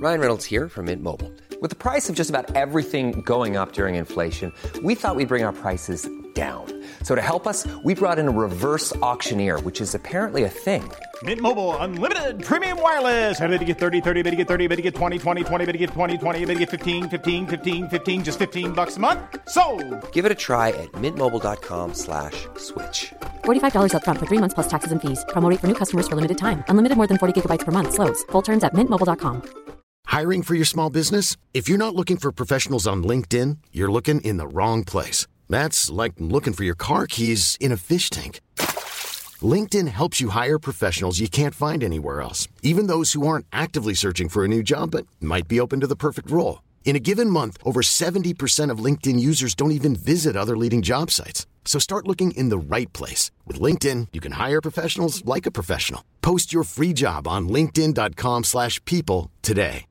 Ryan Reynolds here from Mint Mobile. With the price of just about everything going up during inflation, we thought we'd bring our prices down. So to help us, we brought in a reverse auctioneer, which is apparently a thing. Mint Mobile Unlimited Premium Wireless. How to get 30, 30, bit to get 30, bit to get 20, 20, 20, bit to get 20, 20, bit to get 15, 15, 15, 15, just $15 a month? Sold! Give it a try at mintmobile.com/switch. $45 up front for 3 months plus taxes and fees. Promo rate for new customers for limited time. Unlimited more than 40 gigabytes per month. Slows full terms at mintmobile.com. Hiring for your small business? If you're not looking for professionals on LinkedIn, you're looking in the wrong place. That's like looking for your car keys in a fish tank. LinkedIn helps you hire professionals you can't find anywhere else, even those who aren't actively searching for a new job but might be open to the perfect role. In a given month, over 70% of LinkedIn users don't even visit other leading job sites. So start looking in the right place. With LinkedIn, you can hire professionals like a professional. Post your free job on linkedin.com/people today.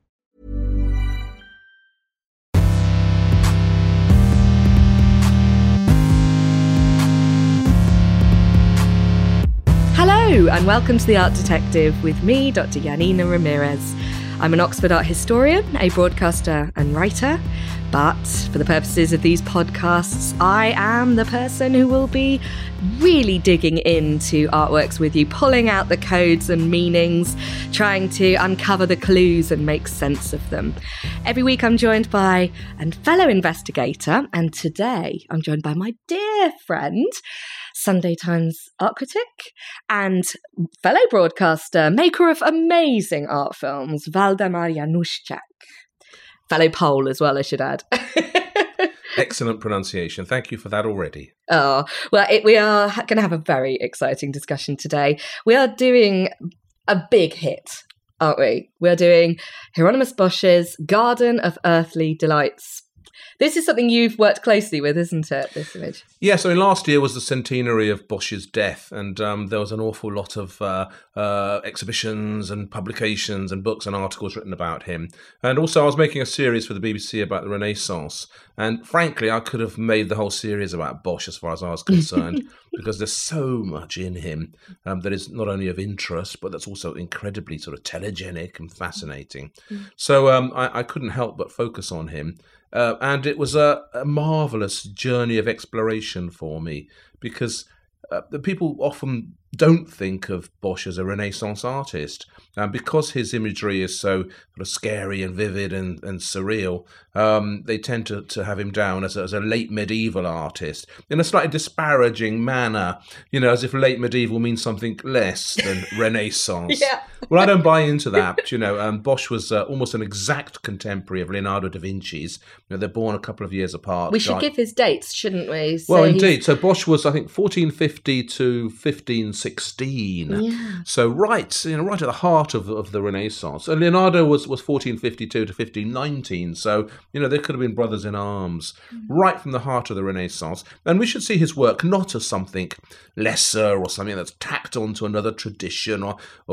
Hello and welcome to The Art Detective with me, Dr. Janina Ramirez. I'm an Oxford art historian, a broadcaster and writer, but for the purposes of these podcasts, I am the person who will be really digging into artworks with you, pulling out the codes and meanings, trying to uncover the clues and make sense of them. Every week I'm joined by a fellow investigator, and today I'm joined by my dear friend, Sunday Times art critic and fellow broadcaster, maker of amazing art films, Waldemar Januszczak. Fellow Pole as well, I should add. Excellent pronunciation. Thank you for that already. Oh, well, we are going to have a very exciting discussion today. We are doing a big hit, aren't we? We are doing Hieronymus Bosch's Garden of Earthly Delights. This is something you've worked closely with, isn't it, this image? Yeah, so last year was the centenary of Bosch's death, and there was an awful lot of exhibitions and publications and books and articles written about him. And also I was making a series for the BBC about the Renaissance, and frankly, I could have made the whole series about Bosch as far as I was concerned, because there's so much in him that is not only of interest, but that's also incredibly sort of telegenic and fascinating. So I couldn't help but focus on him. And it was a marvellous journey of exploration for me, because the people often don't think of Bosch as a Renaissance artist. Because his imagery is so sort of scary and vivid and surreal, they tend to have him down as a late medieval artist in a slightly disparaging manner, as if late medieval means something less than Renaissance. Yeah. Well, I don't buy into that. Bosch was almost an exact contemporary of Leonardo da Vinci's. They're born a couple of years apart. We should give his dates, shouldn't we? Well, indeed. So Bosch was, I think, 1450 to 1516. Yeah. So right at the heart of the Renaissance. And Leonardo was 1452 to 1519. So, they could have been brothers in arms, right from the heart of the Renaissance. And we should see his work not as something lesser or something that's tacked onto another tradition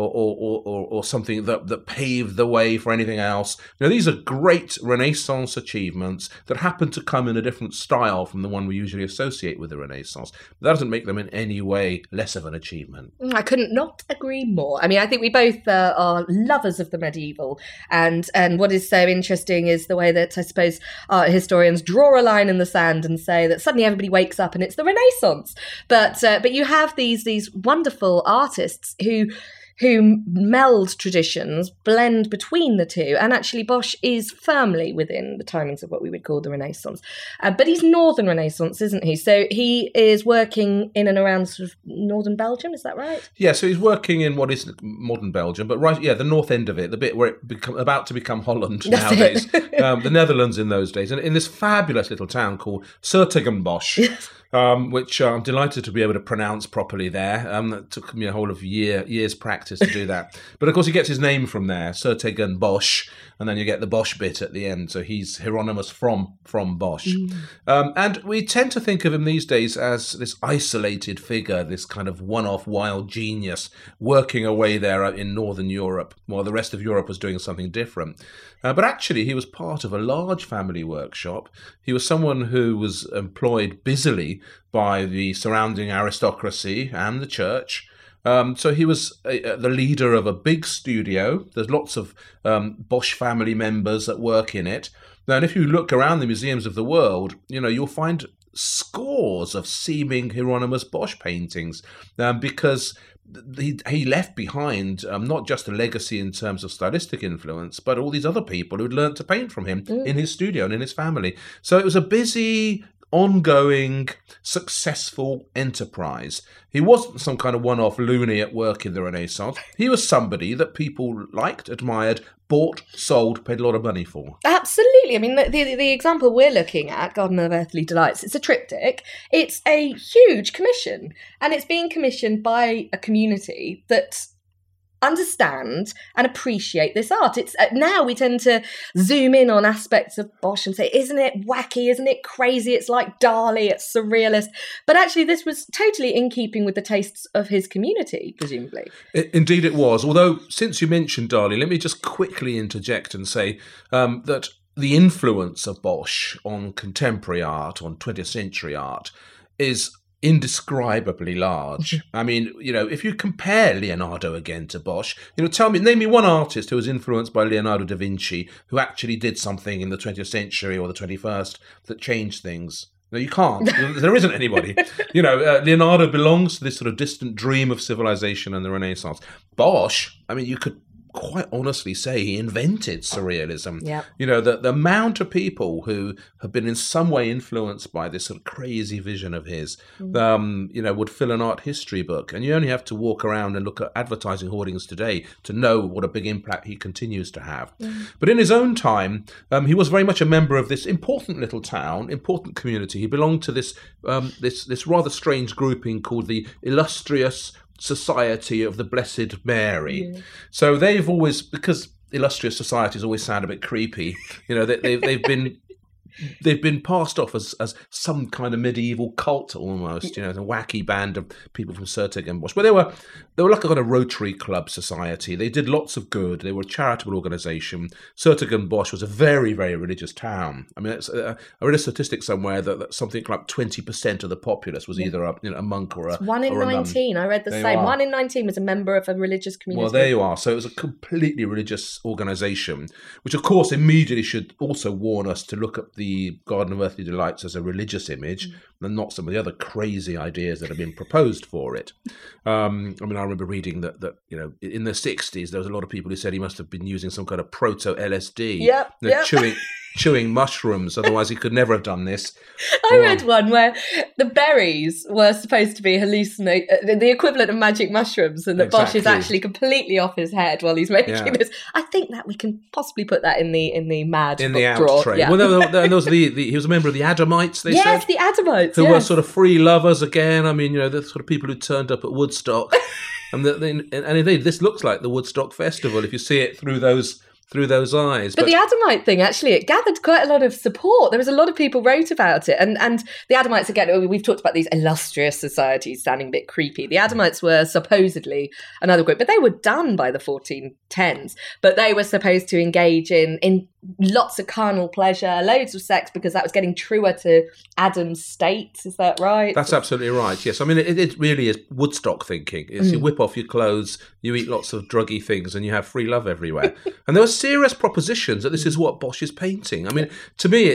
or something that paved the way for anything else. These are great Renaissance achievements that happen to come in a different style from the one we usually associate with the Renaissance. That doesn't make them in any way less of an achievement. I couldn't not agree more. I mean, I think we both are lovers of the medieval, and what is so interesting is the way that I suppose art historians draw a line in the sand and say that suddenly everybody wakes up and it's the Renaissance. But you have these wonderful artists who meld traditions, blend between the two, and actually Bosch is firmly within the timings of what we would call the Renaissance. But he's Northern Renaissance, isn't he? So he is working in and around sort of northern Belgium, is that right? Yeah, so he's working in what is modern Belgium, but the north end of it, the bit where it's about to become Holland nowadays, the Netherlands in those days, and in this fabulous little town called 's-Hertogenbosch. Yes. Which I'm delighted to be able to pronounce properly there. It took me a whole of years practice to do that. But of course he gets his name from there, 's-Hertogenbosch, and then you get the Bosch bit at the end. So he's Hieronymus from Bosch. And we tend to think of him these days as this isolated figure, this kind of one-off wild genius working away there in Northern Europe, while the rest of Europe was doing something different. But actually, he was part of a large family workshop. He was someone who was employed busily by the surrounding aristocracy and the church. So he was the leader of a big studio. There's lots of Bosch family members that work in it. Now, and if you look around the museums of the world, you'll find scores of seeming Hieronymus Bosch paintings because he left behind not just a legacy in terms of stylistic influence, but all these other people who'd learned to paint from him in his studio and in his family. So it was a busy, ongoing, successful enterprise. He wasn't some kind of one-off loony at work in the Renaissance. He was somebody that people liked, admired, bought, sold, paid a lot of money for. Absolutely. I mean, the example we're looking at, Garden of Earthly Delights, it's a triptych. It's a huge commission, and it's being commissioned by a community that understand and appreciate this art. It's now we tend to zoom in on aspects of Bosch and say, isn't it wacky? Isn't it crazy? It's like Dali, it's surrealist. But actually, this was totally in keeping with the tastes of his community, presumably. Indeed it was. Although, since you mentioned Dali, let me just quickly interject and say that the influence of Bosch on contemporary art, on 20th century art, is indescribably large. I mean, if you compare Leonardo again to Bosch, name me one artist who was influenced by Leonardo da Vinci who actually did something in the 20th century or the 21st that changed things. No, you can't. There isn't anybody. Leonardo belongs to this sort of distant dream of civilization and the Renaissance. Bosch, I mean, you could quite honestly say he invented surrealism. Yep. The amount of people who have been in some way influenced by this sort of crazy vision of his, would fill an art history book. And you only have to walk around and look at advertising hoardings today to know what a big impact he continues to have. But in his own time, he was very much a member of this important little town, important community. He belonged to this this rather strange grouping called the Illustrious Society of the Blessed Mary. Yeah. So they've always, because illustrious societies always sound a bit creepy, they've been passed off as some kind of medieval cult almost, a wacky band of people from Sertig and Bosch. But they were like a kind of Rotary Club society. They did lots of good. They were a charitable organisation. Sertig and Bosch was a very, very religious town. I mean, I read a statistic somewhere that something like 20% of the populace was either a monk or a one in 19. I read the same. 1 in 19 was a member of a religious community. Well, there you are. So it was a completely religious organisation, which of course immediately should also warn us to look at the Garden of Earthly Delights as a religious image and not some of the other crazy ideas that have been proposed for it. I remember reading that in the 60s there was a lot of people who said he must have been using some kind of proto-LSD, chewing mushrooms, otherwise he could never have done this. I read one where the berries were supposed to be the equivalent of magic mushrooms, and that Bosch is actually completely off his head while he's making this. I think that we can possibly put that in the mad in the out drawer. tray. Yeah. Well, there was he was a member of the Adamites. They said. Yes, the Adamites, who were sort of free lovers again. I mean, the sort of people who turned up at Woodstock, and indeed this looks like the Woodstock Festival if you see it through those eyes. But the Adamite thing, actually, it gathered quite a lot of support. There was a lot of people wrote about it. And the Adamites, again, we've talked about these illustrious societies sounding a bit creepy. The Adamites were supposedly another group, but they were done by the 1410s. But they were supposed to engage in lots of carnal pleasure, loads of sex, because that was getting truer to Adam's state. Is that right? That's absolutely right, yes. I mean, it really is Woodstock thinking. It's you whip off your clothes, you eat lots of druggy things, and you have free love everywhere. And there were serious propositions that this is what Bosch is painting. I mean, to me,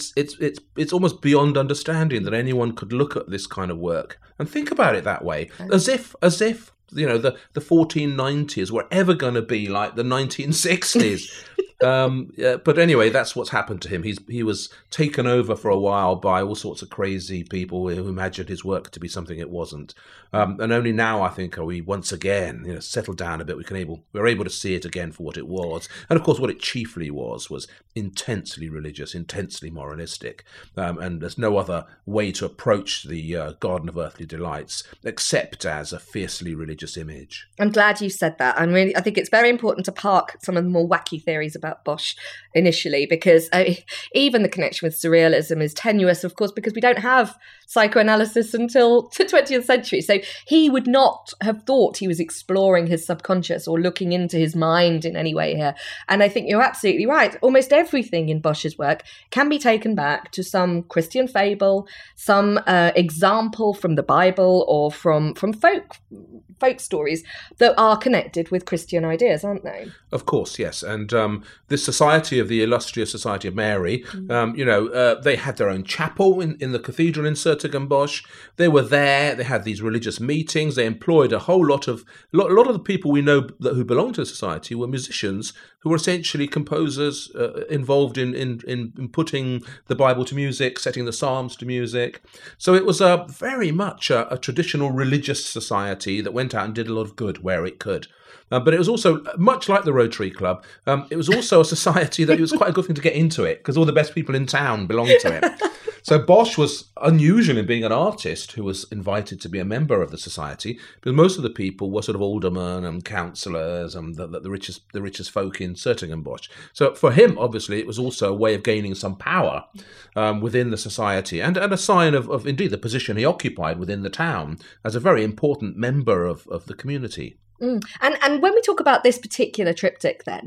it's almost beyond understanding that anyone could look at this kind of work and think about it that way, as if the 1490s were ever going to be like the 1960s. But anyway, that's what's happened to him. He was taken over for a while by all sorts of crazy people who imagined his work to be something it wasn't. And only now, I think, are we once again settled down a bit. We're able to see it again for what it was. And of course, what it chiefly was intensely religious, intensely moralistic. And there's no other way to approach the Garden of Earthly Delights except as a fiercely religious image. I'm glad you said that. I think it's very important to park some of the more wacky theories about about Bosch initially, because even the connection with surrealism is tenuous, of course, because we don't have psychoanalysis until the 20th century. So he would not have thought he was exploring his subconscious or looking into his mind in any way here. And I think you're absolutely right. Almost everything in Bosch's work can be taken back to some Christian fable, some example from the Bible, or from folk stories that are connected with Christian ideas, aren't they? Of course, yes. And this Society of the Illustrious Society of Mary, they had their own chapel in the cathedral in Sertogenbosch. They were there. They had these religious meetings. They employed a whole lot of the people we know who belonged to the society were musicians who were essentially composers involved in putting the Bible to music, setting the Psalms to music. So it was very much a traditional religious society that went out and did a lot of good where it could. But it was also, much like the Rotary Club, it was also a society that it was quite a good thing to get into it, because all the best people in town belonged to it. So Bosch was unusual in being an artist who was invited to be a member of the society, because most of the people were sort of aldermen and councillors and the richest folk in Sertogenbosch. So for him, obviously, it was also a way of gaining some power within the society, and a sign of indeed the position he occupied within the town as a very important member of the community. And when we talk about this particular triptych then,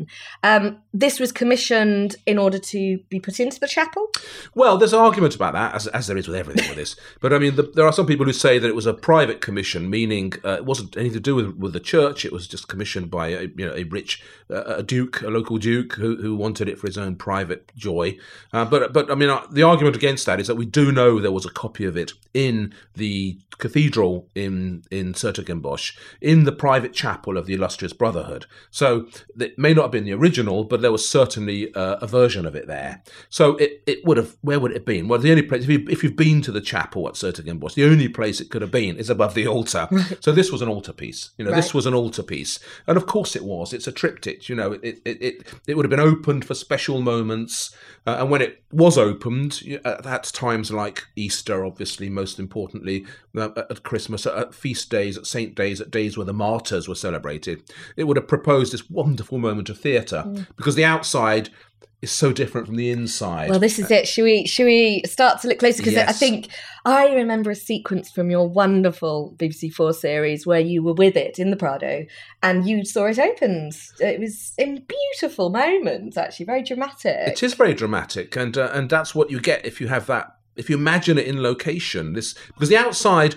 this was commissioned in order to be put into the chapel? Well, there's an argument about that, as there is with everything with this. But I mean, there are some people who say that it was a private commission, meaning it wasn't anything to do with the church. It was just commissioned by a rich a local duke who wanted it for his own private joy. But I mean, the argument against that is that we do know there was a copy of it in the cathedral in Sertogenbosch, in the private chapel of the Illustrious Brotherhood. So it may not have been the original, but there was certainly a version of it there. So it would have, where would it have been? Well, the only place, if you've been to the chapel at Sertogenbosch, the only place it could have been is above the altar. Right. So this was an altarpiece. This was an altarpiece. And of course it was. It's a triptych. It would have been opened for special moments. And when it was opened, at times like Easter, obviously, most importantly, at Christmas, at feast days, at saint days, at days where the martyrs were celebrated, it would have proposed this wonderful moment of theatre, because the outside is so different from the inside. Well, this is it. Should we start to look closer? Because Yes. I think I remember a sequence from your wonderful BBC4 series where you were with it in the Prado and you saw it opened. It was a beautiful moment, actually, very dramatic. It is very dramatic, and that's what you get if you have that. If you imagine it in location, because the outside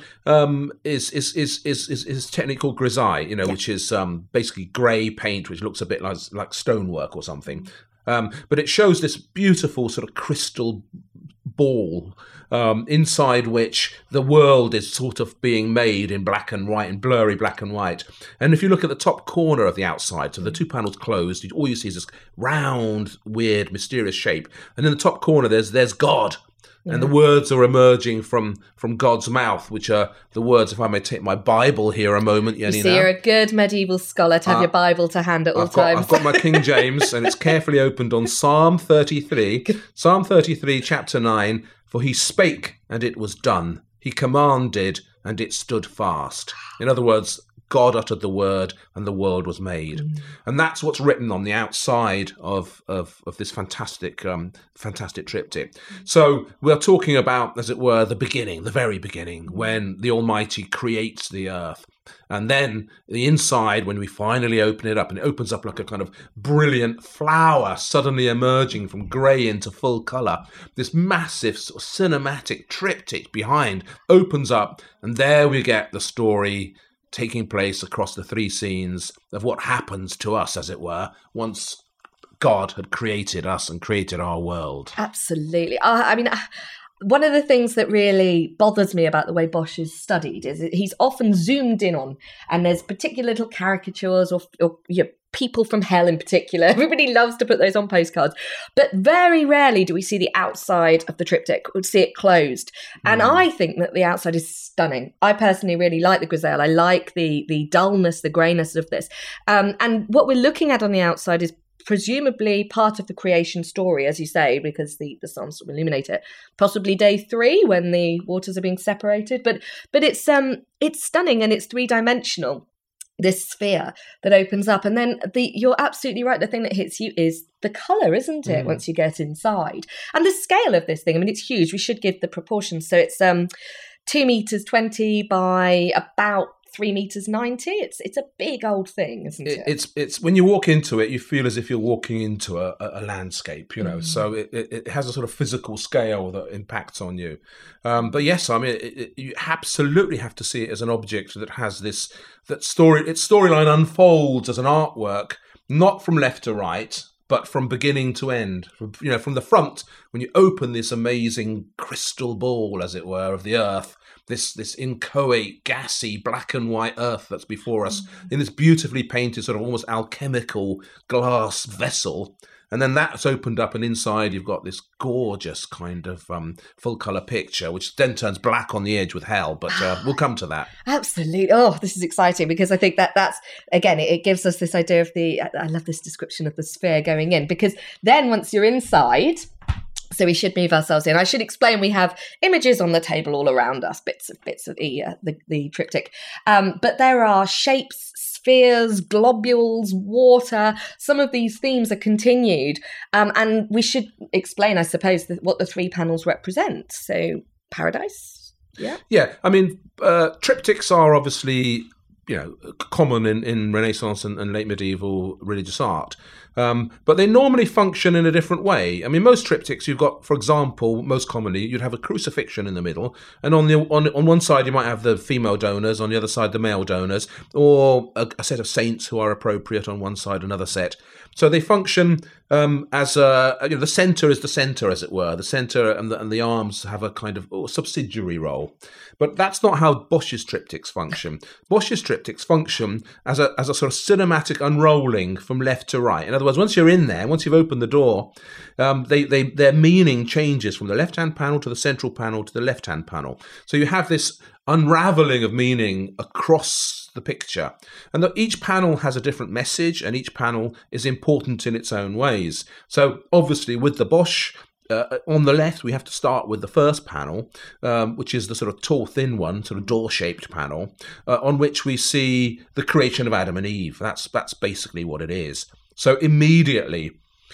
is technically called grisaille, which is basically grey paint, which looks a bit like stonework or something. But it shows this beautiful sort of crystal ball inside which the world is sort of being made in black and white, in blurry black and white. And if you look at the top corner of the outside, so the two panels closed, all you see is this round, weird, mysterious shape. And in the top corner, there's God. And the words are emerging from God's mouth, which are the words, if I may take my Bible here a moment, Janina. You see, you're a good medieval scholar to have your Bible to hand at all times. I've got my King James, and it's carefully opened on Psalm 33. Psalm 33, chapter 9, for he spake, and it was done. He commanded, and it stood fast. In other words, God uttered the word and the world was made. And that's what's written on the outside of this fantastic triptych. So we're talking about, as it were, the beginning, the very beginning, when the Almighty creates the earth. And then the inside, when we finally open it up, and it opens up like a kind of brilliant flower suddenly emerging from grey into full colour, this massive sort of cinematic triptych behind opens up, and there we get the story taking place across the three scenes of what happens to us, as it were, once God had created us and created our world. Absolutely. One of the things that really bothers me about the way Bosch is studied is that he's often zoomed in on, and there's particular little caricatures or people from hell in particular. Everybody loves to put those on postcards. But very rarely do we see the outside of the triptych, or see it closed. And I think that the outside is stunning. I personally really like the grisaille. I like the dullness, the greyness of this. And what we're looking at on the outside is presumably part of the creation story, as you say, because the Psalms illuminate it. Possibly day 3 when the waters are being separated. But it's stunning, and it's three-dimensional. this sphere that opens up. And then you're absolutely right. The thing that hits you is the colour, isn't it? Once you get inside. And the scale of this thing, I mean, it's huge. We should give the proportions. So it's 2 meters 20 by about 3 meters 90. It's a big old thing, isn't it? It's when you walk into it, you feel as if you're walking into a landscape, you know. So it has a sort of physical scale that impacts on you. But yes, I mean, you absolutely have to see it as an object that has its storyline unfolds as an artwork, not from left to right, but from beginning to end. From the front, when you open this amazing crystal ball, as it were, of the earth, this inchoate, gassy, black and white earth that's before us, in this beautifully painted, sort of almost alchemical glass vessel. And then that's opened up, and inside you've got this gorgeous kind of full colour picture, which then turns black on the edge with hell. But we'll come to that. Absolutely. Oh, this is exciting, because I think that's, again, it gives us this idea of I love this description of the sphere going in, because then once you're inside, so we should move ourselves in. I should explain, we have images on the table all around us, bits of the triptych. But there are shapes, spheres, globules, water. Some of these themes are continued. And we should explain, I suppose, what the 3 panels represent. So paradise. Yeah. Yeah. I mean, triptychs are obviously, common in Renaissance and late medieval religious art. But they normally function in a different way. I mean, most triptychs, you've got, for example, most commonly, you'd have a crucifixion in the middle, and on one side you might have the female donors, on the other side the male donors, or a set of saints who are appropriate on one side, another set. So they function as the centre is the centre, as it were. The centre and the arms have a kind of subsidiary role. But that's not how Bosch's triptychs function. Bosch's triptychs function as a sort of cinematic unrolling from left to right. In other words, once you're in there, once you've opened the door, their meaning changes from the left-hand panel to the central panel to the left-hand panel. So you have this unravelling of meaning across the picture. And each panel has a different message, and each panel is important in its own ways. So obviously with the Bosch, on the left, we have to start with the first panel, which is the sort of tall, thin one, sort of door-shaped panel, on which we see the creation of Adam and Eve. That's basically what it is. So immediately,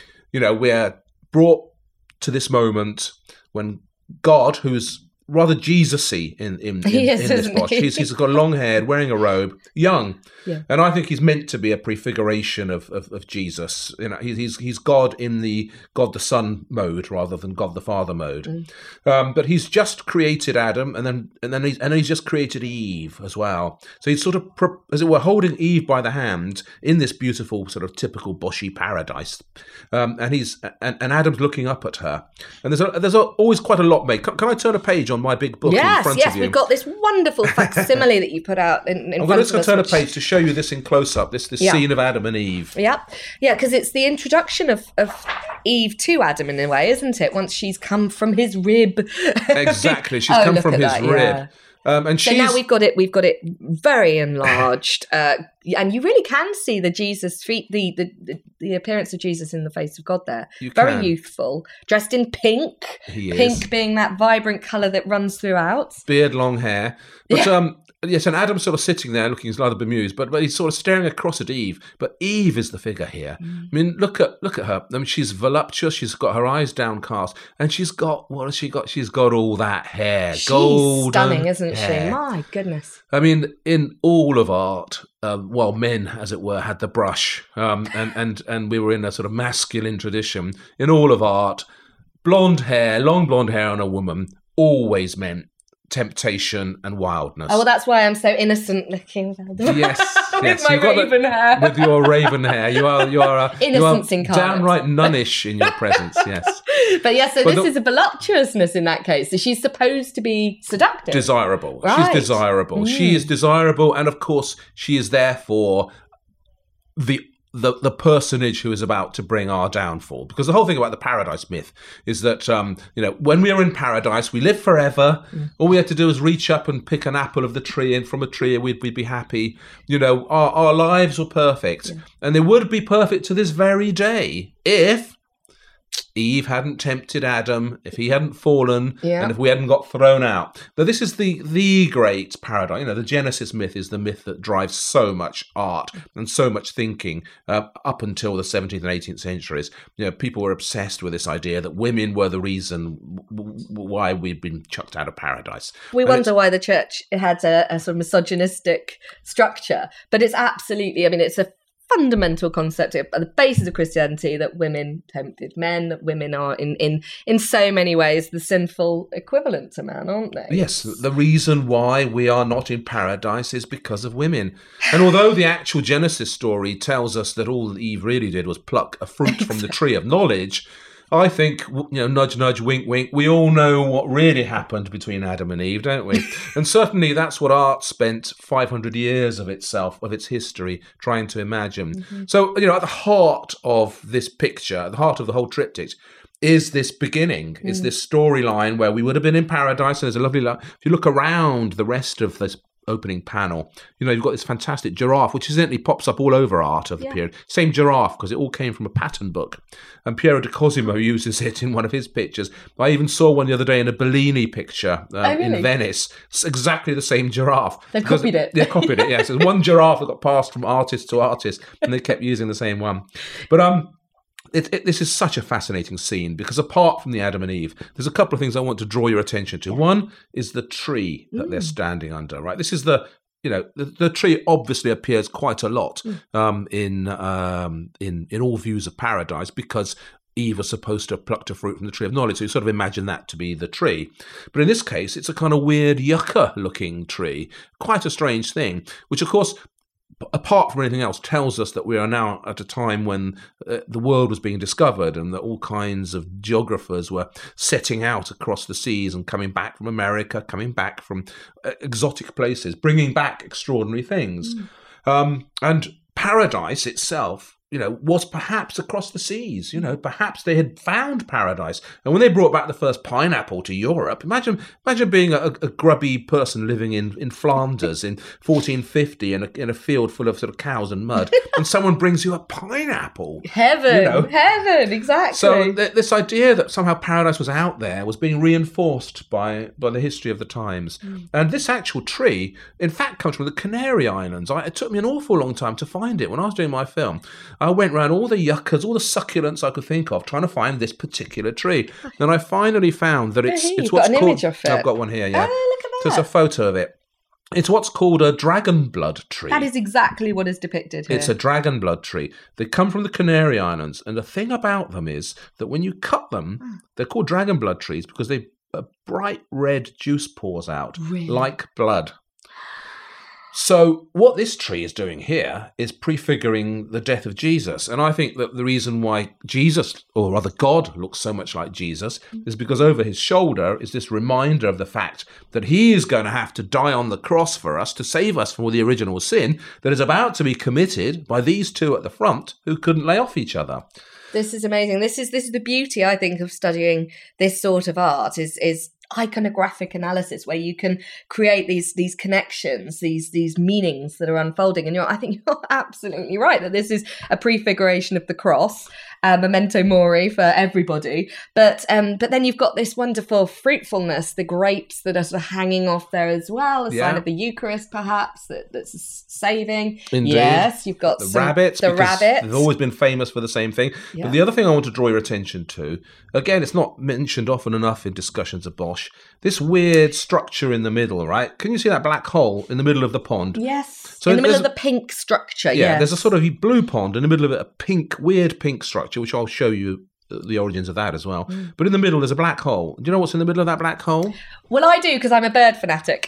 we're brought to this moment when God, who's rather Jesus-y in this Bosch. He's got long hair, wearing a robe, young. Yeah. And I think he's meant to be a prefiguration of Jesus. He's God in the God the Son mode rather than God the Father mode. But he's just created Adam, and then he's just created Eve as well. So he's sort of, as it were, holding Eve by the hand in this beautiful sort of typical Boschi paradise. And Adam's looking up at her. And there's always quite a lot made. Can I turn a page on my big book in front of you? Yes, we've got this wonderful facsimile that you put out in front of us. I'm just going to turn a page to show you this in close-up, this scene of Adam and Eve. Yeah, because it's the introduction of Eve to Adam in a way, isn't it? Once she's come from his rib. Exactly, she's come from his rib. Yeah. And so now we've got it very enlarged, and you really can see the Jesus feet, the appearance of Jesus in the face of God there. Very youthful, dressed in pink. Pink being that vibrant colour that runs throughout. Beard, long hair, but yes, and Adam's sort of sitting there looking rather bemused, but he's sort of staring across at Eve. But Eve is the figure here. I mean, look at her. I mean, she's voluptuous. She's got her eyes downcast, and she's got, what has she got? She's got all that hair, she's golden stunning, isn't hair. she? My goodness. I mean, in all of art, men, as it were, had the brush, and we were in a sort of masculine tradition. In all of art, long blonde hair on a woman always meant temptation and wildness. Oh, well, that's why I'm so innocent looking. Yes, with my raven hair. With your raven hair, you are innocence incarnate. Downright nunnish in your presence. Yes, but this is a voluptuousness in that case. So she's supposed to be seductive, desirable. Right. She's desirable. She is desirable, and of course, she is therefore the personage who is about to bring our downfall. Because the whole thing about the paradise myth is that, when we are in paradise, we live forever. All we had to do is reach up and pick an apple of the tree, and from a tree we'd be happy. Our lives were perfect. And they would be perfect to this very day if Eve hadn't tempted Adam, if he hadn't fallen, and if we hadn't got thrown out. Now, this is the great paradox. You know, the Genesis myth is the myth that drives so much art and so much thinking up until the 17th and 18th centuries. You know, people were obsessed with this idea that women were the reason why we'd been chucked out of paradise. We wonder why the church had a sort of misogynistic structure, but it's absolutely, I mean, it's a fundamental concept at the basis of Christianity that women tempted men, that women are in so many ways the sinful equivalent to man, aren't they? Yes, the reason why we are not in paradise is because of women. And although the actual Genesis story tells us that all Eve really did was pluck a fruit from the tree of knowledge, I think, you know, nudge, nudge, wink, wink, we all know what really happened between Adam and Eve, don't we? And certainly that's what art spent 500 years of its history, trying to imagine. Mm-hmm. So, you know, at the heart of this picture, at the heart of the whole triptych, is this beginning, is this storyline where we would have been in paradise. And there's a lovely, if you look around the rest of this opening panel, you know, you've got this fantastic giraffe, which incidentally pops up all over art of the period. Same giraffe, because it all came from a pattern book. And Piero di Cosimo uses it in one of his pictures. I even saw one the other day in a Bellini picture in Venice. It's exactly the same giraffe. They copied it. They copied it, yes. There's one giraffe that got passed from artist to artist, and they kept using the same one. But this is such a fascinating scene because apart from the Adam and Eve, there's a couple of things I want to draw your attention to. One is the tree that they're standing under, right? This is the tree obviously appears quite a lot in all views of paradise because Eve was supposed to have plucked a fruit from the tree of knowledge. So you sort of imagine that to be the tree. But in this case, it's a kind of weird yucca-looking tree. Quite a strange thing, which of course, apart from anything else, tells us that we are now at a time when the world was being discovered and that all kinds of geographers were setting out across the seas and coming back from America, coming back from exotic places, bringing back extraordinary things. And paradise itself, you know, was perhaps across the seas. You know, perhaps they had found paradise. And when they brought back the first pineapple to Europe, imagine being a grubby person living in Flanders in 1450 in a field full of sort of cows and mud, and someone brings you a pineapple. Heaven, you know? Heaven, exactly. So this idea that somehow paradise was out there was being reinforced by the history of the times. And this actual tree, in fact, comes from the Canary Islands. It took me an awful long time to find it. When I was doing my film, I went around all the yuccas, all the succulents I could think of, trying to find this particular tree. And I finally found that it's what's called... Image of it. I've got one here, yeah. Oh, look at that. So it's a photo of it. It's what's called a dragon blood tree. That is exactly what is depicted here. It's a dragon blood tree. They come from the Canary Islands. And the thing about them is that when you cut them, they're called dragon blood trees because a bright red juice pours out like blood. So what this tree is doing here is prefiguring the death of Jesus. And I think that the reason why Jesus, or rather God, looks so much like Jesus is because over his shoulder is this reminder of the fact that he is going to have to die on the cross for us to save us from all the original sin that is about to be committed by these two at the front who couldn't lay off each other. This is amazing. This is the beauty, I think, of studying this sort of art is iconographic analysis, where you can create these connections, these meanings that are unfolding. And I think you're absolutely right that this is a prefiguration of the cross, memento mori for everybody. But then you've got this wonderful fruitfulness, the grapes that are sort of hanging off there as well, a sign of the Eucharist, perhaps that's saving. Indeed. Yes, you've got the rabbits. They've always been famous for the same thing. Yeah. But the other thing I want to draw your attention to, again, it's not mentioned often enough in discussions of Bosch, this weird structure in the middle, right? Can you see that black hole in the middle of the pond? Yes. So in the middle of the pink structure, yeah. There's a sort of blue pond in the middle of it, a weird pink structure, which I'll show you the origins of that as well. But in the middle, there's a black hole. Do you know what's in the middle of that black hole? Well, I do, because I'm a bird fanatic.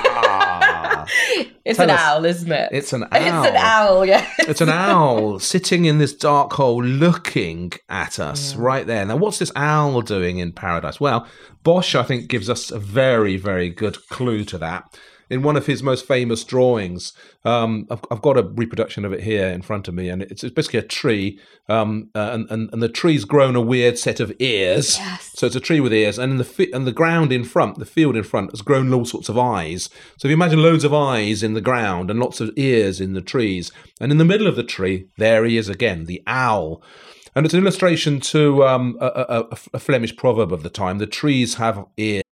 It's an owl, isn't it? It's an owl. It's an owl, yeah. It's an owl sitting in this dark hole looking at us right there. Now, what's this owl doing in paradise? Well, Bosch, I think, gives us a very, very good clue to that. In one of his most famous drawings, I've got a reproduction of it here in front of me, and it's basically a tree, and the tree's grown a weird set of ears. Yes. So it's a tree with ears, and the ground in front, the field in front, has grown all sorts of eyes. So if you imagine loads of eyes in the ground and lots of ears in the trees, and in the middle of the tree, there he is again, the owl. And it's an illustration to a Flemish proverb of the time: the trees have ears.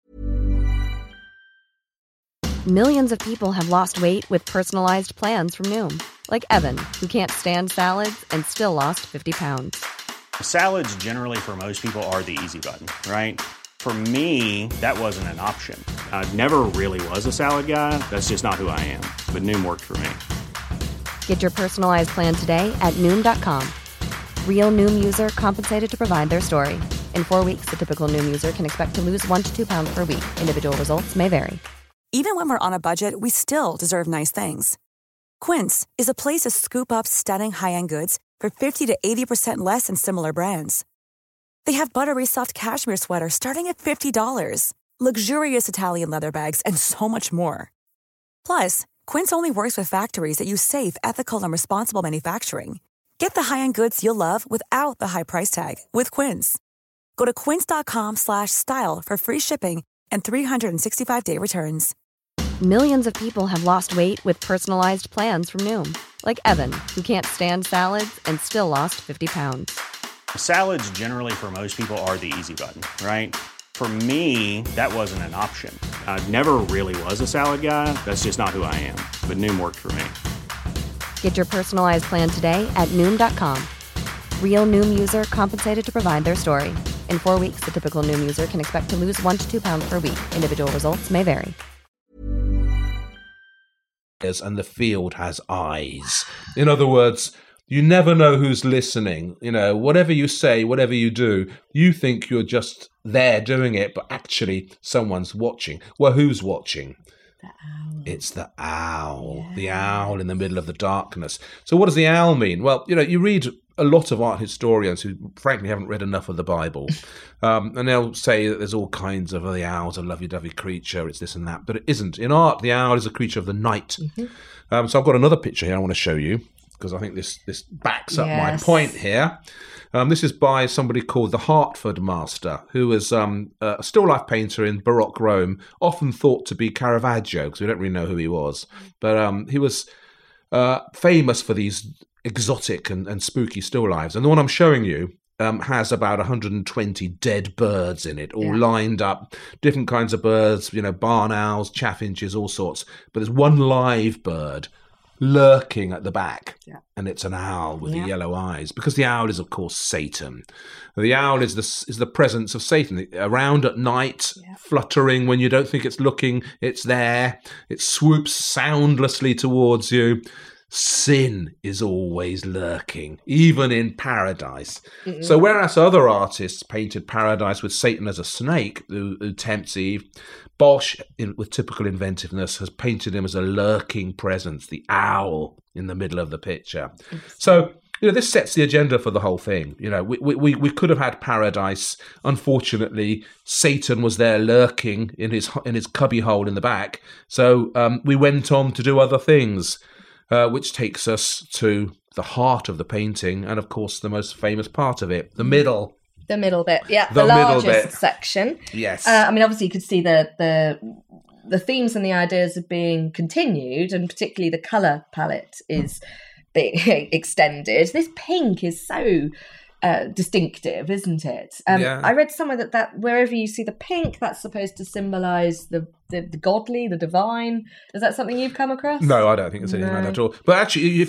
Millions of people have lost weight with personalized plans from Noom. Like Evan, who can't stand salads and still lost 50 pounds. Salads generally for most people are the easy button, right? For me, that wasn't an option. I never really was a salad guy. That's just not who I am. But Noom worked for me. Get your personalized plan today at Noom.com. Real Noom user compensated to provide their story. In 4 weeks, the typical Noom user can expect to lose 1 to 2 pounds per week. Individual results may vary. Even when we're on a budget, we still deserve nice things. Quince is a place to scoop up stunning high-end goods for 50 to 80% less than similar brands. They have buttery soft cashmere sweaters starting at $50, luxurious Italian leather bags, and so much more. Plus, Quince only works with factories that use safe, ethical, and responsible manufacturing. Get the high-end goods you'll love without the high price tag with Quince. Go to quince.com/style for free shipping and 365-day returns. Millions of people have lost weight with personalized plans from Noom. Like Evan, who can't stand salads and still lost 50 pounds. Salads generally for most people are the easy button, right? For me, that wasn't an option. I never really was a salad guy. That's just not who I am. But Noom worked for me. Get your personalized plan today at Noom.com. Real Noom user compensated to provide their story. In 4 weeks, the typical Noom user can expect to lose 1 to 2 pounds per week. Individual results may vary. And the field has eyes. In other words, you never know who's listening. You know, whatever you say, whatever you do, you think you're just there doing it, but actually someone's watching. Well, who's watching? The owl. It's the owl. Yeah. The owl in the middle of the darkness. So what does the owl mean? Well, you know, you read a lot of art historians who frankly haven't read enough of the Bible. And they'll say that there's all kinds of, the owl's a lovey-dovey creature, it's this and that. But it isn't. In art, the owl is a creature of the night. Mm-hmm. So I've got another picture here I want to show you, because I think this backs up my point here. This is by somebody called the Hartford Master, who was a still life painter in Baroque Rome, often thought to be Caravaggio, because we don't really know who he was. But he was famous for these exotic and spooky still lifes. And the one I'm showing you has about 120 dead birds in it, all lined up, different kinds of birds, you know, barn owls, chaffinches, all sorts. But there's one live bird lurking at the back, and it's an owl with the yellow eyes, because the owl is, of course, Satan. The owl is the presence of Satan, around at night, fluttering when you don't think it's looking. It's there. It swoops soundlessly towards you. Sin is always lurking, even in paradise. Mm-hmm. So whereas other artists painted paradise with Satan as a snake who tempts Eve, Bosch, with typical inventiveness, has painted him as a lurking presence, the owl in the middle of the picture. So, you know, this sets the agenda for the whole thing. You know, we could have had paradise. Unfortunately, Satan was there lurking in his cubby hole in the back. So we went on to do other things. Which takes us to the heart of the painting, and of course the most famous part of it, the middle. The middle bit, the largest bit. section. Yes. I mean, obviously you could see the themes and the ideas are being continued, and particularly the colour palette is being extended. This pink is so distinctive, isn't it? I read somewhere that wherever you see the pink, that's supposed to symbolise the godly, the divine. Is that something you've come across? No, I don't think it's anything like that at all. But actually,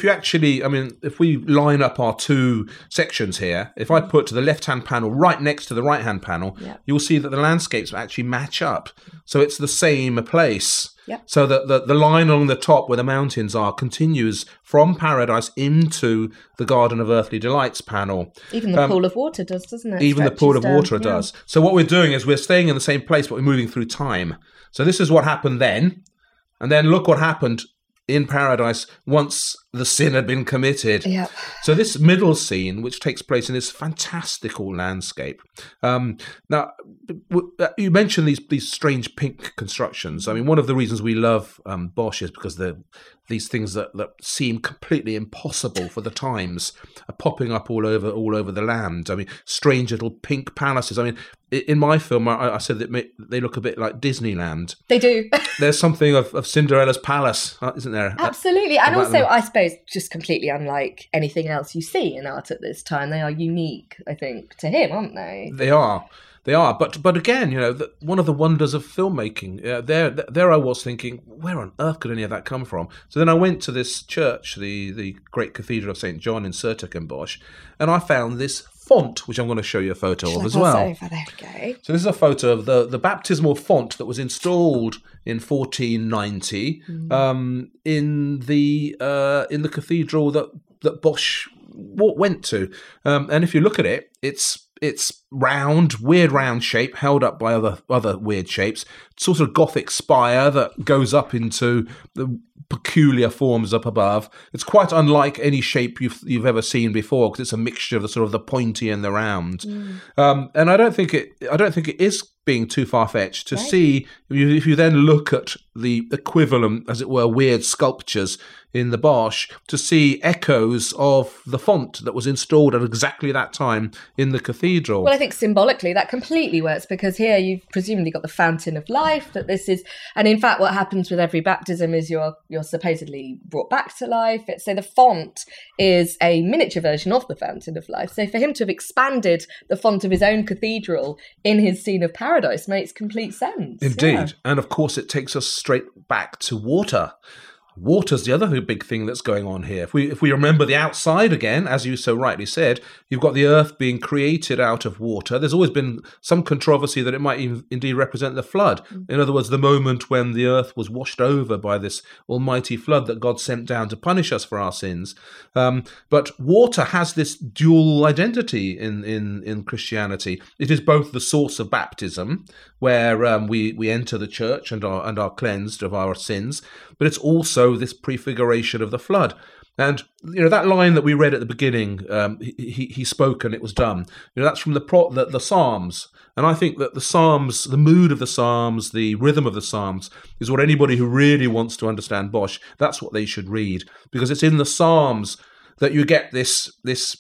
if we line up our two sections here, if I put to the left-hand panel right next to the right-hand panel, you'll see that the landscapes actually match up. So it's the same place. Yep. So the line along the top where the mountains are continues from paradise into the Garden of Earthly Delights panel. Even the pool of water does, doesn't it? Even the pool of water does. So what we're doing is we're staying in the same place, but we're moving through time. So this is what happened then. And then look what happened in paradise once the sin had been committed. Yep. So this middle scene, which takes place in this fantastical landscape. Now, you mentioned these strange pink constructions. I mean, one of the reasons we love Bosch is because these things that seem completely impossible for the times are popping up all over the land. I mean, strange little pink palaces. I mean, in my film, I said that they look a bit like Disneyland. They do. There's something of Cinderella's palace, isn't there? Absolutely. And also, I suppose suppose, just completely unlike anything else you see in art at this time. They are unique, I think, to him, aren't they? They are. But again, one of the wonders of filmmaking. There I was thinking, where on earth could any of that come from? So then I went to this church, the great Cathedral of St. John in Sertogenbosch, and I found this font, which I'm going to show you a photo of as well. Over? There we go. So this is a photo of the baptismal font that was installed in 1490 in the cathedral that Bosch went to, and if you look at it, it's round, weird round shape, held up by other weird shapes. Sort of Gothic spire that goes up into the peculiar forms up above. It's quite unlike any shape you've ever seen before, because it's a mixture of the sort of the pointy and the round. And I don't think it is being too far-fetched to see, if you then look at the equivalent, as it were, weird sculptures in the Bosch, to see echoes of the font that was installed at exactly that time in the cathedral. Well, I think symbolically that completely works, because here you've presumably got the fountain of life, that this is, and in fact what happens with every baptism is you're supposedly brought back to life. So the font is a miniature version of the fountain of life. So for him to have expanded the font of his own cathedral in his scene of paradise makes complete sense. Indeed. Yeah. And of course it takes us straight back to water. Water's the other big thing that's going on here. If we remember the outside again, as you so rightly said, you've got the earth being created out of water. There's always been some controversy that it might indeed represent the flood. In other words, the moment when the earth was washed over by this almighty flood that God sent down to punish us for our sins. But water has this dual identity in Christianity. It is both the source of baptism, where we enter the church and are cleansed of our sins, but it's also this prefiguration of the flood. And that line that we read at the beginning, he spoke and it was done. That's from the Psalms. And I think that the Psalms, the mood of the Psalms, the rhythm of the Psalms, is what anybody who really wants to understand Bosch, that's what they should read, because it's in the Psalms that you get this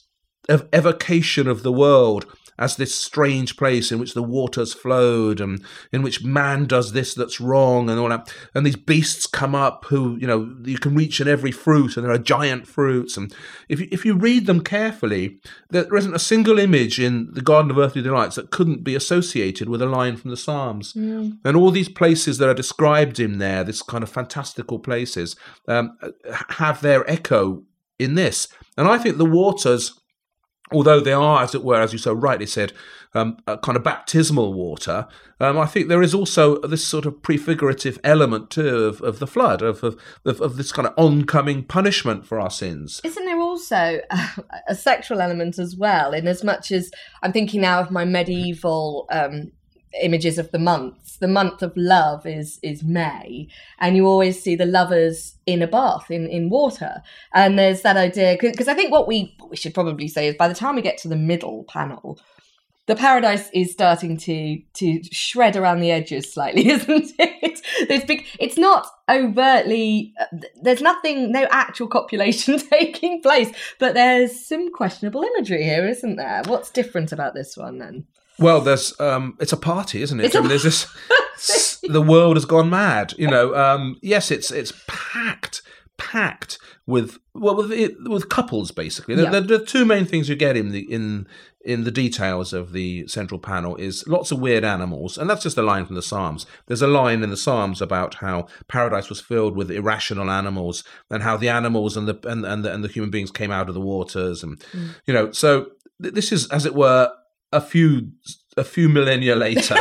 evocation of the world as this strange place in which the waters flowed, and in which man does this that's wrong, and all that. And these beasts come up who, you can reach in every fruit, and there are giant fruits. And if you read them carefully, there isn't a single image in the Garden of Earthly Delights that couldn't be associated with a line from the Psalms. And all these places that are described in there, this kind of fantastical places, have their echo in this. And I think the waters, although they are, as it were, as you so rightly said, a kind of baptismal water, I think there is also this sort of prefigurative element too of the flood, of this kind of oncoming punishment for our sins. Isn't there also a sexual element as well, in as much as I'm thinking now of my medieval images of the months. The month of love is May, and you always see the lovers in a bath in water. And there's that idea, because I think what we should probably say is by the time we get to the middle panel, the paradise is starting to shred around the edges slightly, isn't it? It's not overtly, there's no actual copulation taking place, but there's some questionable imagery here, isn't there? What's different about this one then? Well, there's it's a party, isn't it? There's this. The world has gone mad. Yes, it's packed with couples basically. Yeah. The two main things you get in the details of the central panel is lots of weird animals, and that's just a line from the Psalms. There's a line in the Psalms about how paradise was filled with irrational animals, and how the animals and the human beings came out of the waters, and so this is, as it were, a few millennia later.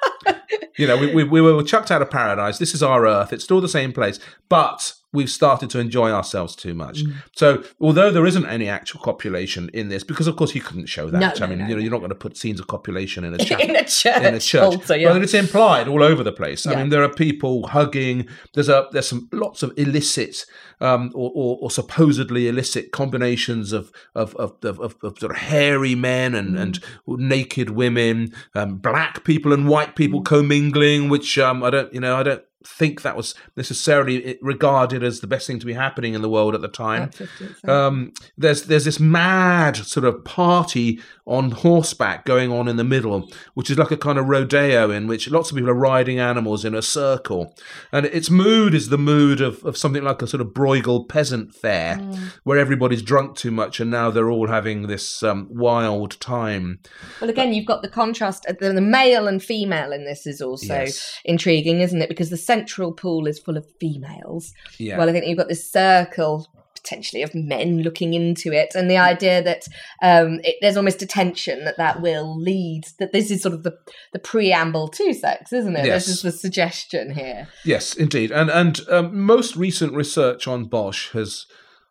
We were chucked out of paradise. This is our Earth. It's still the same place, but we've started to enjoy ourselves too much. So although there isn't any actual copulation in this, because of course you couldn't show that. No, you're not going to put scenes of copulation in a church. in a church. Also, yeah. But it's implied all over the place. I mean, there are people hugging. There's lots of illicit or supposedly illicit combinations of sort of hairy men and naked women, black people and white people commingling, which I don't think that was necessarily regarded as the best thing to be happening in the world at the time. There's this mad sort of party on horseback going on in the middle, which is like a kind of rodeo in which lots of people are riding animals in a circle. And its mood is the mood of something like a sort of Bruegel peasant fair, where everybody's drunk too much and now they're all having this wild time. Well, again, you've got the contrast. The male and female in this is also intriguing, isn't it? Because the central pool is full of females. Yeah. Well, I think you've got this circle potentially of men looking into it, and the idea that there's almost a tension that will lead, that this is sort of the preamble to sex, isn't it? Yes. This is the suggestion here. Yes, indeed. And most recent research on Bosch has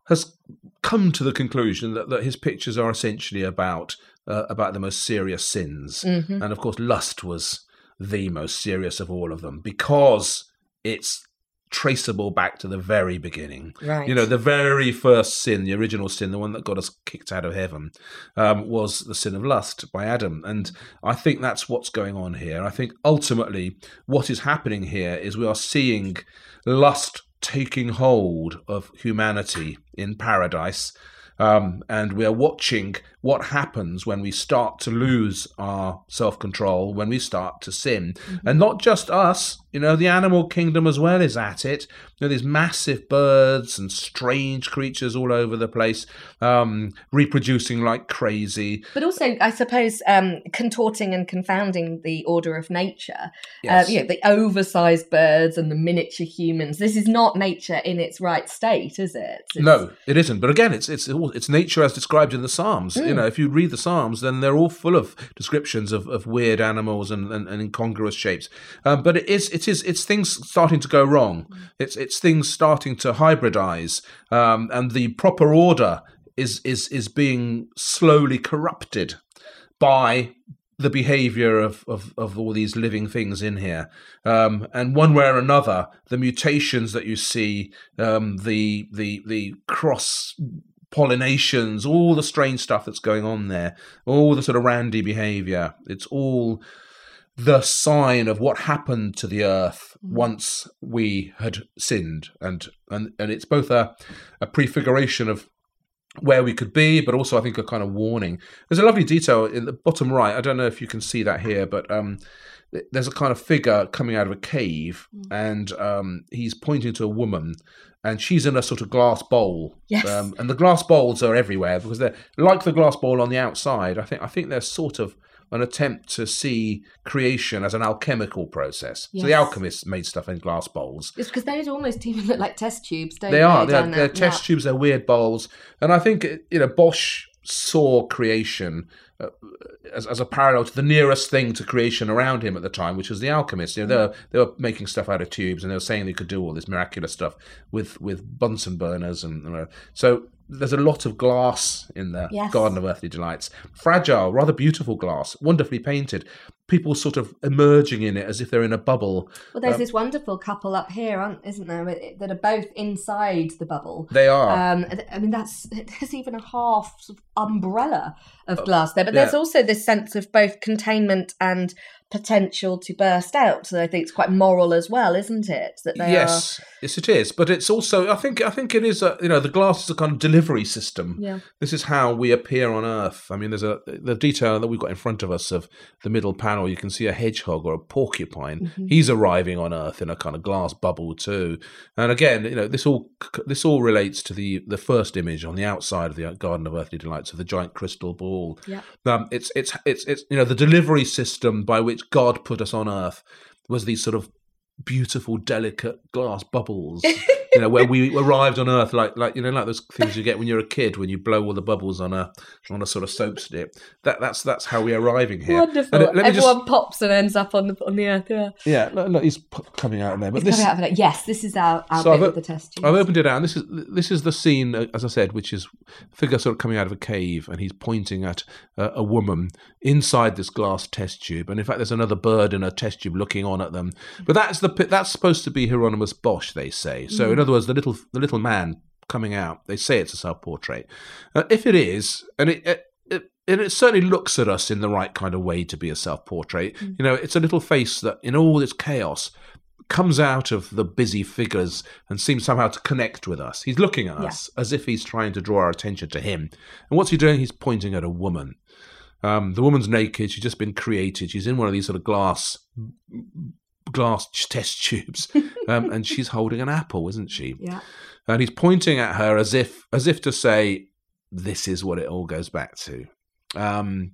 come to the conclusion that his pictures are essentially about the most serious sins. And of course, lust was the most serious of all of them, because it's traceable back to the very beginning. Right. The very first sin, the original sin, the one that got us kicked out of heaven, was the sin of lust by Adam. And I think that's what's going on here. I think ultimately what is happening here is we are seeing lust taking hold of humanity in paradise. And we are watching what happens when we start to lose our self-control, when we start to sin. And not just us, the animal kingdom as well is at it. These massive birds and strange creatures all over the place, reproducing like crazy. But also, I suppose, contorting and confounding the order of nature. Yes. The oversized birds and the miniature humans. This is not nature in its right state, is it? No, it isn't. But again, it's nature as described in the Psalms. If you read the Psalms, then they're all full of descriptions of weird animals and incongruous shapes. But it's things starting to go wrong. It's things starting to hybridize, and the proper order is being slowly corrupted by the behavior of all these living things in here. And one way or another, the mutations that you see, the cross pollinations, all the strange stuff that's going on there, all the sort of randy behavior, it's all the sign of what happened to the earth once we had sinned. And it's both a prefiguration of where we could be, but also I think a kind of warning. There's a lovely detail in the bottom right. I don't know if you can see that here, but there's a kind of figure coming out of a cave, and he's pointing to a woman, and she's in a sort of glass bowl. Yes. And the glass bowls are everywhere because they're like the glass bowl on the outside. I think they're sort of an attempt to see creation as an alchemical process. Yes. So the alchemists made stuff in glass bowls. It's because those almost even look like test tubes, don't they? They are. They're test tubes. They're weird bowls. And I think Bosch saw creation as a parallel to the nearest thing to creation around him at the time, which was the alchemists. They were making stuff out of tubes, and they were saying they could do all this miraculous stuff with Bunsen burners, and so there's a lot of glass in the Garden of Earthly Delights. Fragile, rather beautiful glass, wonderfully painted. People sort of emerging in it as if they're in a bubble. Well, there's this wonderful couple up here, isn't there, that are both inside the bubble. They are. I mean, there's even a half sort of umbrella of glass there. But there's also this sense of both containment and potential to burst out. So I think it's quite moral as well, isn't it? That they Yes, it is. But it's also, I think it is, the glass is a kind of delivery system. Yeah. This is how we appear on Earth. I mean, there's the detail that we've got in front of us of the middle panel. You can see a hedgehog or a porcupine. Mm-hmm. He's arriving on Earth in a kind of glass bubble too. And again, this all relates to the first image on the outside of the Garden of Earthly Delights of the giant crystal ball. Yeah. It's the delivery system by which God put us on Earth was these sort of beautiful, delicate glass bubbles, where we arrived on Earth like those things you get when you're a kid when you blow all the bubbles on a sort of soap stick. That's how we're arriving here. Wonderful. Everyone pops and ends up on the Earth. Yeah. Yeah. Look, he's coming out of there. But coming out of it. Yes, this is our bit with the test tubes. I've opened it out. And this is the scene, as I said, which is a figure sort of coming out of a cave, and he's pointing at a woman inside this glass test tube. And in fact, there's another bird in a test tube looking on at them. But that's supposed to be Hieronymus Bosch, they say. So in other words, the little man coming out, they say it's a self-portrait. If it is, and it certainly looks at us in the right kind of way to be a self-portrait. It's a little face that, in all its chaos, comes out of the busy figures and seems somehow to connect with us. He's looking at us as if he's trying to draw our attention to him. And what's he doing? He's pointing at a woman. The woman's naked. She's just been created. She's in one of these sort of glass test tubes, and she's holding an apple, isn't she? Yeah. And he's pointing at her as if to say, "This is what it all goes back to." And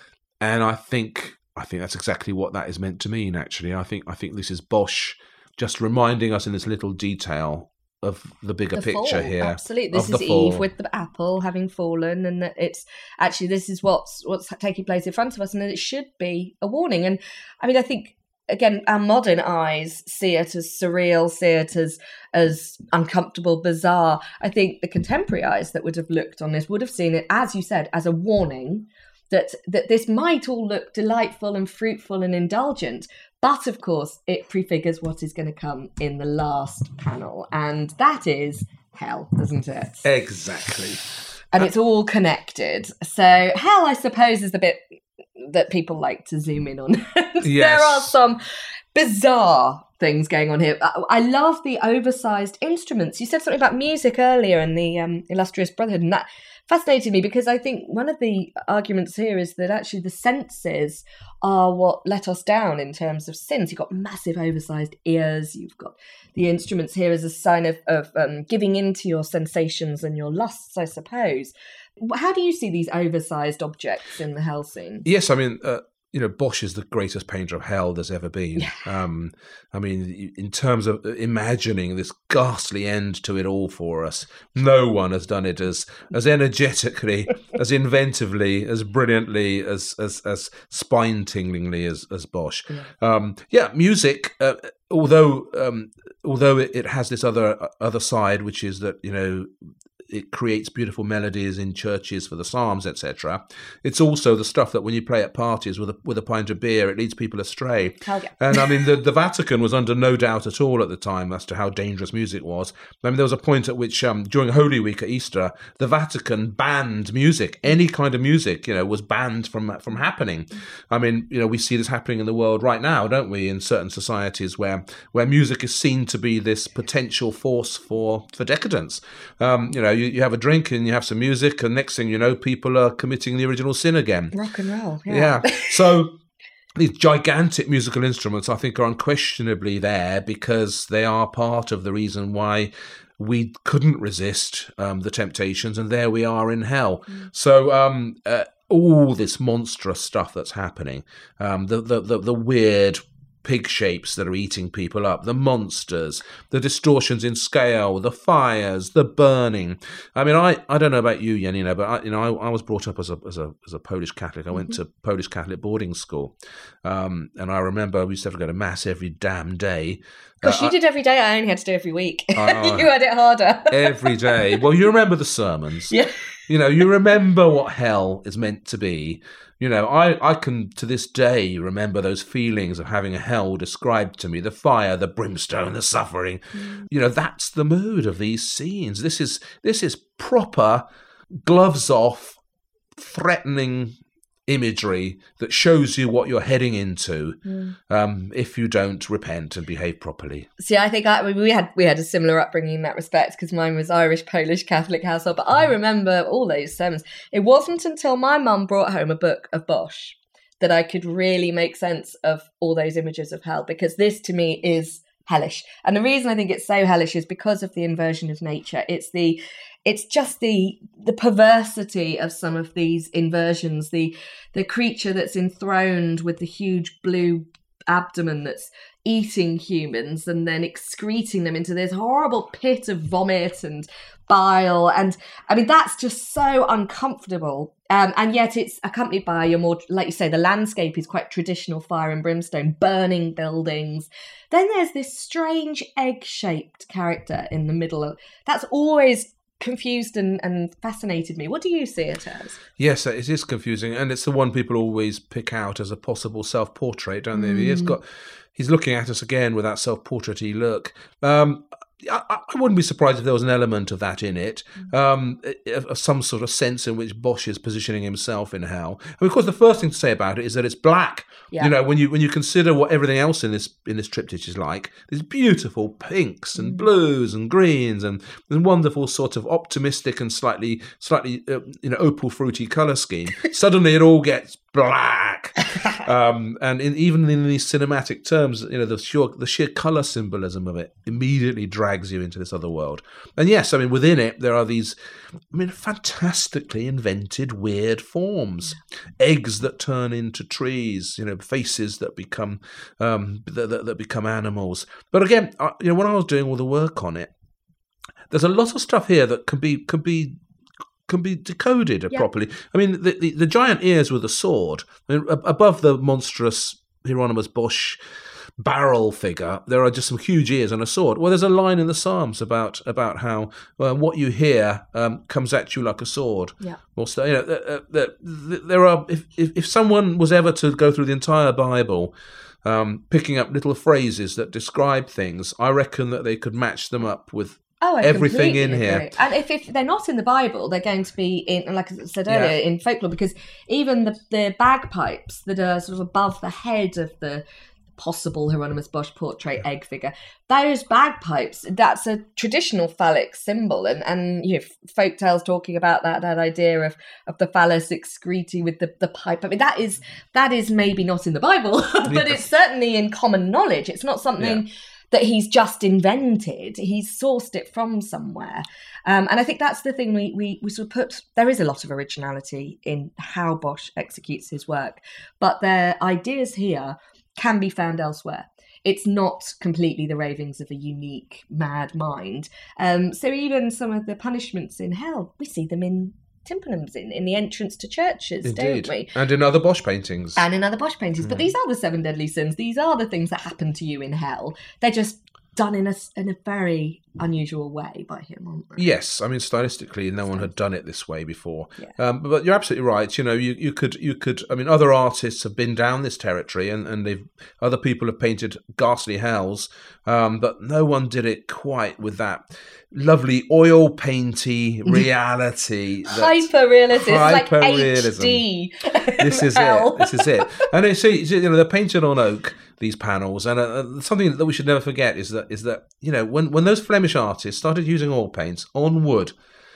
I think that's exactly what that is meant to mean. Actually, I think this is Bosch just reminding us in this little detail of the bigger picture here. Absolutely, this is Eve with the apple having fallen, and that it's actually this is what's taking place in front of us, and that it should be a warning. And I mean, I think, again, our modern eyes see it as surreal, see it as uncomfortable, bizarre. I think the contemporary eyes that would have looked on this would have seen it, as you said, as a warning that this might all look delightful and fruitful and indulgent. But, of course, it prefigures what is going to come in the last panel. And that is hell, isn't it? Exactly. And it's all connected. So hell, I suppose, is the bit that people like to zoom in on. Yes. There are some bizarre things going on here. I love the oversized instruments. You said something about music earlier in the Illustrious Brotherhood, and that fascinated me because I think one of the arguments here is that actually the senses are what let us down in terms of sins. You've got massive oversized ears. You've got the instruments here as a sign of giving into your sensations and your lusts, I suppose. How do you see these oversized objects in the hell scene? Yes, I mean, Bosch is the greatest painter of hell there's ever been. Yeah. I mean, in terms of imagining this ghastly end to it all for us, no one has done it as energetically, as inventively, as brilliantly, as spine-tinglingly as Bosch. Yeah, music. Although it has this other side, which is that it creates beautiful melodies in churches for the psalms, etc. It's also the stuff that when you play at parties with a pint of beer, it leads people astray. Oh, yeah. And I mean, the Vatican was under no doubt at all at the time as to how dangerous music was. I mean, there was a point at which during Holy Week at Easter, the Vatican banned music. Any kind of music, was banned from happening. I mean, we see this happening in the world right now, don't we? In certain societies where music is seen to be this potential force for decadence. You have a drink and you have some music, and next thing you know, people are committing the original sin again. Rock and roll, yeah. So these gigantic musical instruments, I think, are unquestionably there because they are part of the reason why we couldn't resist the temptations, and there we are in hell. So all this monstrous stuff that's happening, the weird pig shapes that are eating people up, the monsters, the distortions in scale, the fires, the burning. I mean, I don't know about you, Janina, but I was brought up as a Polish Catholic. I went to Polish Catholic boarding school, and I remember we used to have to go to mass every damn day. Gosh, you did every day. I only had to do every week. You had it harder. Every day. Well, you remember the sermons. Yeah. You remember what hell is meant to be. I can to this day remember those feelings of having hell described to me, the fire, the brimstone, the suffering. That's the mood of these scenes. This is proper gloves off, threatening imagery that shows you what you're heading into if you don't repent and behave properly. See, I think we had a similar upbringing in that respect because mine was Irish, Polish, Catholic household. But I remember all those sermons. It wasn't until my mum brought home a book of Bosch that I could really make sense of all those images of hell, because this to me is hellish. And the reason I think it's so hellish is because of the inversion of nature. It's just the perversity of some of these inversions, the creature that's enthroned with the huge blue abdomen that's eating humans and then excreting them into this horrible pit of vomit and bile. And I mean, that's just so uncomfortable. And yet it's accompanied by your more, like you say, the landscape is quite traditional fire and brimstone, burning buildings. Then there's this strange egg-shaped character in the middle. That's always confused and fascinated me. What do you see it as? Yes, it is confusing, and it's the one people always pick out as a possible self-portrait, don't they? He's looking at us again with that self-portrait-y look. I wouldn't be surprised if there was an element of that in it, some sort of sense in which Bosch is positioning himself in hell. And of course, the first thing to say about it is that it's black. Yeah. You know, when you consider what everything else in this triptych is like, there's beautiful pinks and blues and greens and wonderful sort of optimistic and slightly opal fruity colour scheme. Suddenly, it all gets black. And even in these cinematic terms, you know, the sheer colour symbolism of it immediately drags you into this other world. And yes, I mean, within it, there are these, fantastically invented weird forms. Eggs that turn into trees, you know, faces that become that become animals. But again, when I was doing all the work on it, there's a lot of stuff here that can be decoded properly. I mean, the giant ears with a sword, above the monstrous Hieronymus Bosch barrel figure, there are just some huge ears and a sword. Well, there's a line in the Psalms about how what you hear comes at you like a sword. Yeah. Also, you know, there are if someone was ever to go through the entire Bible, picking up little phrases that describe things, I reckon that they could match them up with everything in here. And if they're not in the Bible, they're going to be in, like I said earlier, in folklore, because even the bagpipes that are sort of above the head of the possible Hieronymus Bosch portrait egg figure, those bagpipes, that's a traditional phallic symbol, and you know, folk tales talking about that idea of the phallus excreti with the pipe. I mean, that is maybe not in the Bible, but it's certainly in common knowledge. It's not something that he's just invented. He's sourced it from somewhere. And I think that's the thing we sort of put, there is a lot of originality in how Bosch executes his work, but their ideas here can be found elsewhere. It's not completely the ravings of a unique, mad mind. So even some of the punishments in hell, we see them in tympanums, in the entrance to churches, Indeed. Don't we? And in other Bosch paintings. But these are the 7 deadly sins. These are the things that happen to you in hell. They're just done in a very unusual way by him, aren't they? Yes, I mean, stylistically, no one had done it this way before. Yeah. But you're absolutely right. You know, you could. I mean, other artists have been down this territory, and other people have painted ghastly hells, but no one did it quite with that lovely oil painty reality. Hyper-realism. It's like HD. This is it. This is it. And you know, they're painted on oak, these panels, and something that we should never forget is that you know, when those Flemish artists started using oil paints on wood,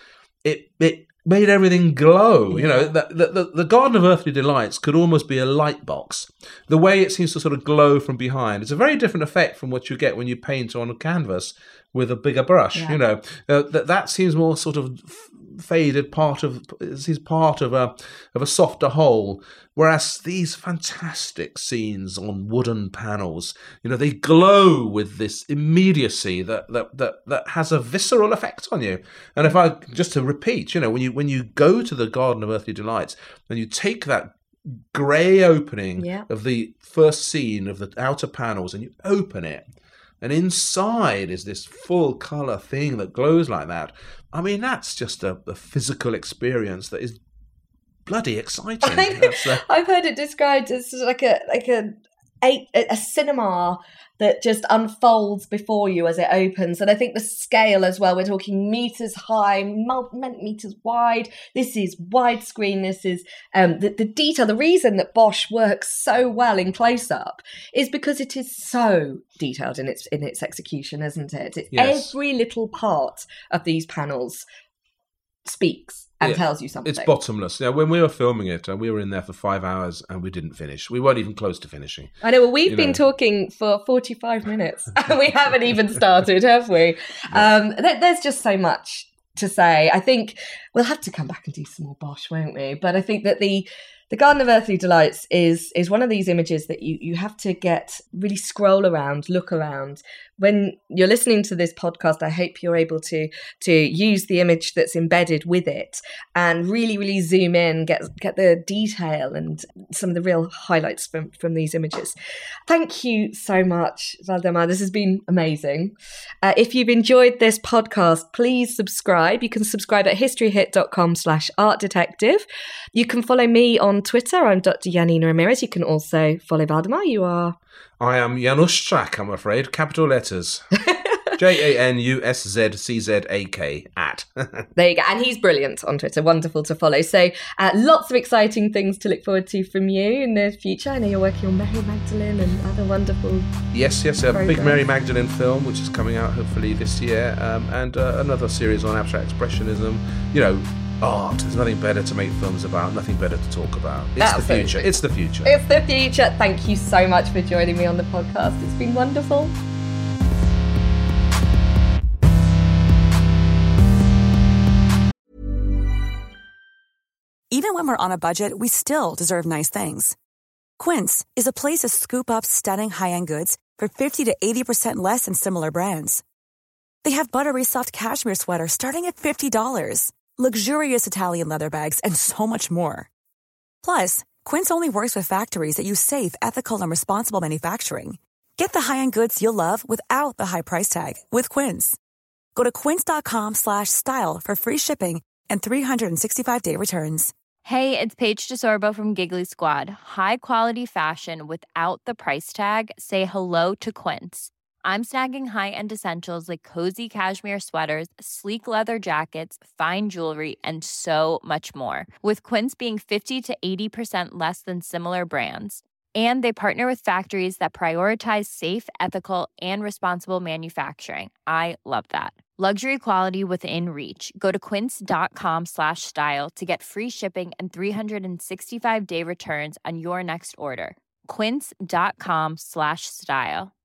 it made everything glow. You know, the Garden of Earthly Delights could almost be a light box. The way it seems to sort of glow from behind, it's a very different effect from what you get when you paint on a canvas with a bigger brush. You know, that seems more sort of faded, part of a softer whole. Whereas these fantastic scenes on wooden panels, you know, they glow with this immediacy that has a visceral effect on you. And if I just to repeat, you know, when you go to the Garden of Earthly Delights and you take that grey opening of the first scene of the outer panels and you open it, and inside is this full colour thing that glows like that. I mean, that's just a physical experience that is bloody exciting. I've heard it described as like a cinema that just unfolds before you as it opens. And I think the scale as well, we're talking meters high, meters wide. This is widescreen. This is the detail. The reason that Bosch works so well in close-up is because it is so detailed in its execution, isn't it? Every little part of these panels speaks and tells you something. It's bottomless. Yeah, when we were filming it, we were in there for 5 hours and we didn't finish. We weren't even close to finishing. I know. Well, we've been talking for 45 minutes and we haven't even started, have we? There's just so much to say. I think we'll have to come back and do some more Bosch, won't we? But I think that the Garden of Earthly Delights is one of these images that you have to really scroll around, look around. When you're listening to this podcast, I hope you're able to use the image that's embedded with it and really, really zoom in, get the detail and some of the real highlights from these images. Thank you so much, Waldemar. This has been amazing. If you've enjoyed this podcast, please subscribe. You can subscribe at historyhit.com/artdetective. You can follow me on Twitter. I'm Dr. Janina Ramirez. You can also follow Waldemar. You are... I am Janusz Strak, I'm afraid. Capital letters. JANUSZCZAK at. There you go. And he's brilliant on Twitter. Wonderful to follow. So lots of exciting things to look forward to from you in the future. I know you're working on Mary Magdalene and other wonderful Yes, a big Mary Magdalene film, which is coming out hopefully this year, and another series on abstract expressionism. You know, art. There's nothing better to make films about, nothing better to talk about. It's the future. It's the future. It's the future. Thank you so much for joining me on the podcast. It's been wonderful. Even when we're on a budget, we still deserve nice things. Quince is a place to scoop up stunning high-end goods for 50 to 80% less than similar brands. They have buttery soft cashmere sweaters starting at $50, luxurious Italian leather bags, and so much more. Plus, Quince only works with factories that use safe, ethical, and responsible manufacturing. Get the high-end goods you'll love without the high price tag with Quince. Go to quince.com/style for free shipping and 365-day returns. Hey, it's Paige DeSorbo from Giggly Squad. High quality fashion without the price tag. Say hello to Quince. I'm snagging high-end essentials like cozy cashmere sweaters, sleek leather jackets, fine jewelry, and so much more. With Quince being 50 to 80% less than similar brands. And they partner with factories that prioritize safe, ethical, and responsible manufacturing. I love that. Luxury quality within reach. Go to quince.com/style to get free shipping and 365-day returns on your next order. Quince.com/style.